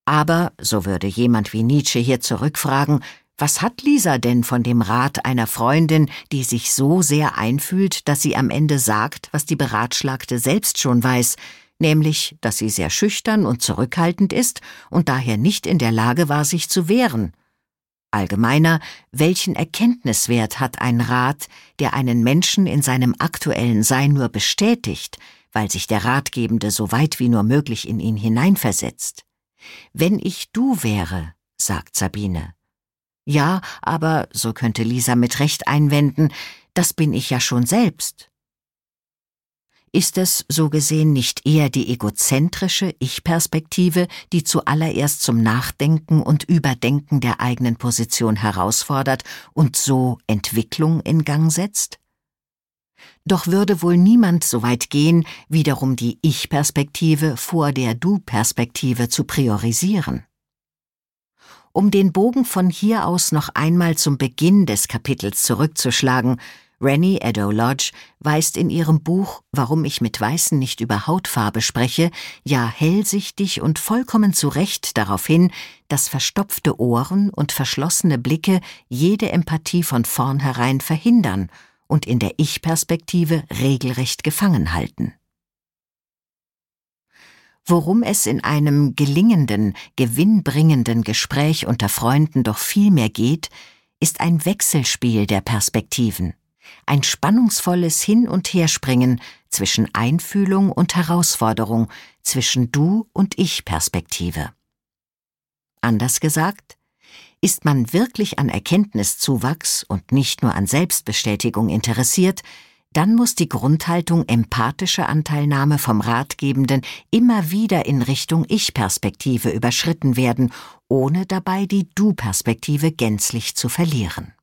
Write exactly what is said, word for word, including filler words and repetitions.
Aber, so würde jemand wie Nietzsche hier zurückfragen, was hat Lisa denn von dem Rat einer Freundin, die sich so sehr einfühlt, dass sie am Ende sagt, was die Beratschlagte selbst schon weiß, nämlich, dass sie sehr schüchtern und zurückhaltend ist und daher nicht in der Lage war, sich zu wehren? Allgemeiner, welchen Erkenntniswert hat ein Rat, der einen Menschen in seinem aktuellen Sein nur bestätigt, weil sich der Ratgebende so weit wie nur möglich in ihn hineinversetzt? »Wenn ich du wäre«, sagt Sabine. »Ja, aber«, so könnte Lisa mit Recht einwenden, »das bin ich ja schon selbst.« Ist es, so gesehen, nicht eher die egozentrische Ich-Perspektive, die zuallererst zum Nachdenken und Überdenken der eigenen Position herausfordert und so Entwicklung in Gang setzt? Doch würde wohl niemand so weit gehen, wiederum die Ich-Perspektive vor der Du-Perspektive zu priorisieren. Um den Bogen von hier aus noch einmal zum Beginn des Kapitels zurückzuschlagen: Renée Edo-Lodge weist in ihrem Buch »Warum ich mit Weißen nicht über Hautfarbe spreche« ja hellsichtig und vollkommen zu Recht darauf hin, dass verstopfte Ohren und verschlossene Blicke jede Empathie von vornherein verhindern und in der Ich-Perspektive regelrecht gefangen halten. Worum es in einem gelingenden, gewinnbringenden Gespräch unter Freunden doch viel mehr geht, ist ein Wechselspiel der Perspektiven, ein spannungsvolles Hin- und Herspringen zwischen Einfühlung und Herausforderung, zwischen Du- und Ich-Perspektive. Anders gesagt, ist man wirklich an Erkenntniszuwachs und nicht nur an Selbstbestätigung interessiert, dann muss die Grundhaltung empathische Anteilnahme vom Ratgebenden immer wieder in Richtung Ich-Perspektive überschritten werden, ohne dabei die Du-Perspektive gänzlich zu verlieren.